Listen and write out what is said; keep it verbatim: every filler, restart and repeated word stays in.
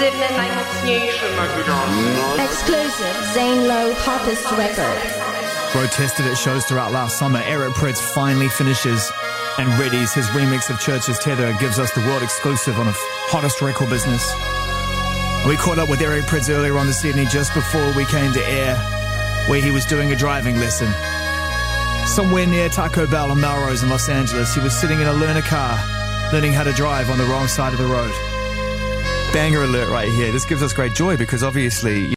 Ekskluzywne, najmocniejsze nagrania. Exclusive Zane Lowe hottest record. Bro tested at shows throughout last summer. Eric Prydz finally finishes and readies his remix of Church's Tether, gives us the world exclusive on a hottest record business. We caught up with Eric Prydz earlier on this evening just before we came to air, where he was doing a driving lesson. Somewhere near Taco Bell on Melrose in Los Angeles, he was sitting in a learner car, learning how to drive on the wrong side of the road. Banger alert right here. This gives us great joy because obviously